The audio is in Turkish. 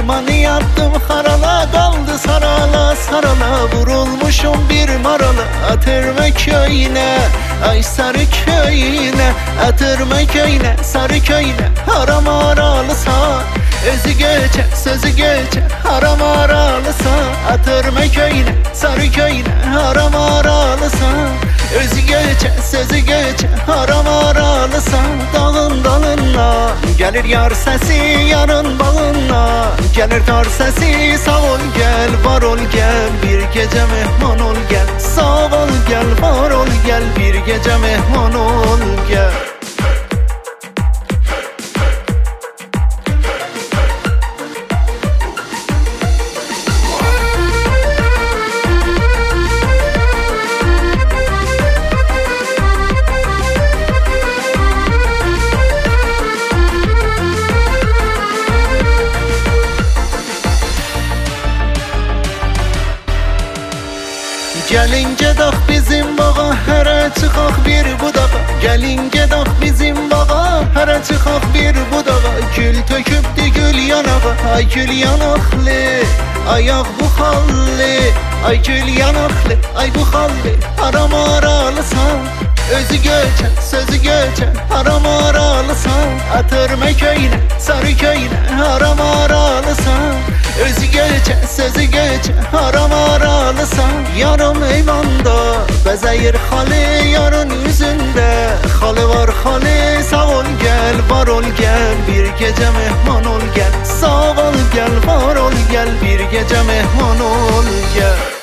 Amanı yaptım harala, kaldı sarala sarala. Vurulmuşum bir marala, Atırma köyüne, ay sarı köyüne. Atırma köyüne, sarı köyüne, haram aralısa. Özü geçe, sözü geçe, haram aralısa. Atırma köyüne, sarı köyüne, haram aralısa. Özü geçe, sözü geçe, haram aralısa. Dağın dalına gelir yar sesi, yarın bağına gelir tar sesi. Sağ ol gel, var ol gel, bir gece mehman ol gel. Sağ ol gel, var ol gel, bir gece mehman ol gel. Gelin gedaq bizim bağa, hərə çıxaq bir budağa. Gelin gedaq bizim bağa, hərə çıxaq bir budağa. Gül tökübdü gül yanağa, ay gül yanaqlı, ayaq bu xallı. Ay gül yanaqlı, ay bu xallı, haram aralısan. Özü geçen, sözü geçen, haram aralısan. Atırma köyüne, sarı köyüne, haram aralısan. Özü geçen, sözü geçen, haram aralısan. Yarım eyvanda, bezeyir halı, yarın yüzünde halı var halı. Sağ ol gel, var ol gel, bir gece mehman ol gel. Sağ ol gel, var ol gel, bir gece mehman ol gel.